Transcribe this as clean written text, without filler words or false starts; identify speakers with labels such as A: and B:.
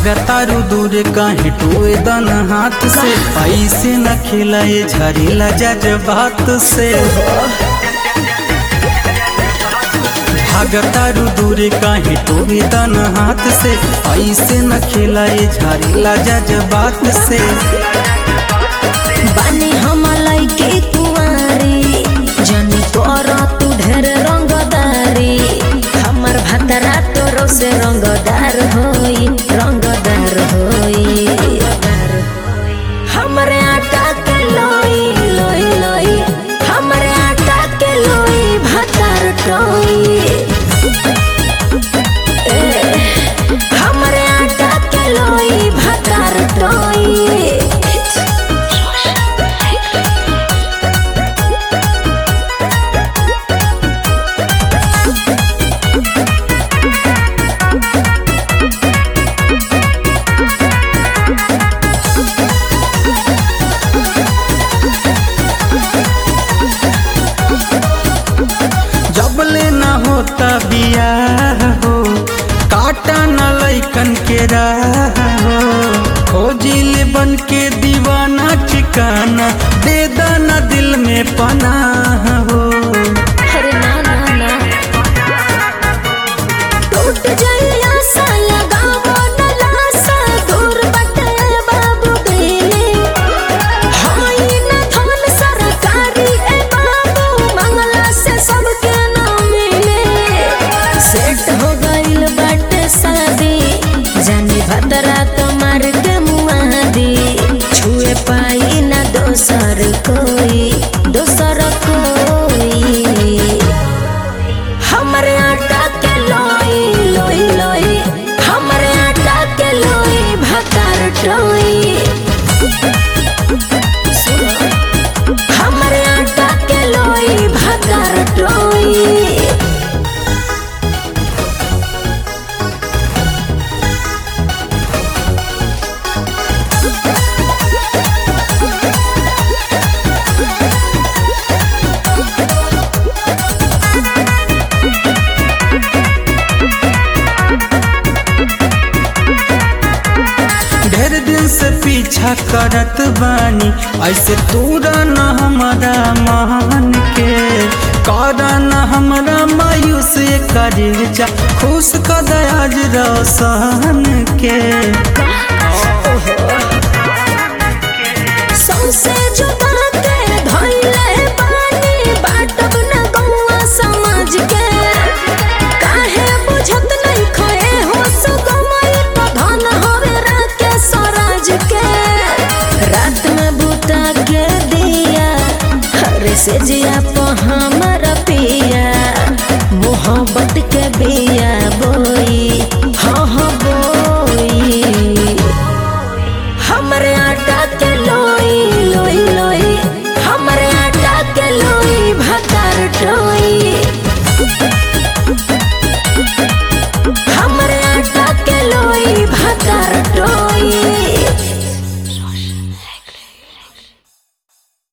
A: भागतारू दूर काहे टोए दन हाथ से, पैसे न खिलाए झरेला जज्बात से। भागतारू दूर काहे टोए दन हाथ से, पैसे न खिलाए झरेला जज्बात से।
B: बानी हम लइके कुंवारी जनी तोरा तू ढेर रंगदारी, हमर भतरा तोरो से रंगदार होई, रंगदार होई। हमरे आटा के लोई लोई लोई, हमरे आटा के लोई भतार टोई। हमरे आटा के लोई भतार टोई।
A: जबले न होता बियाह हो, काटा न लइकन के राह हो। खोजिल बन के दीवाना ठिकाना, दे दाना दिल में पनाह हो।
B: अरे ना ना ना, टूट जाइया सा लगावो न लासा, दूर बटे बाबू बेले। हाई न धन सरकारी ए बाबू, मंगला से सबके ना मिले। सेट हो गइल बाटे शादी, जानी भतरा तुम्हार के मुआदी। छुए पाई ना दोसर कोई, दोसर कोई। हमरे आटा के लोई लोई लोई, हमरे आटा के लोई भतार टोई। हमरे आटा के लोई भतार टोई।
A: ढेर दिन से पीछा करत बानी, ऐसे तोरा न हमारा मान के। करा न हमरा मायूस करे जा, खुश कर आज रोशन के।
B: सौंसे जुबा के धइले बानी, बाटब न गौआ समाज के। काहे बुझत नहीं खोए हो सुगमई, तो धन होवे राके स्वराज के। रात में बुता के दिया, हरे से जिया तो हमर पिया, मोहब्बत के बिया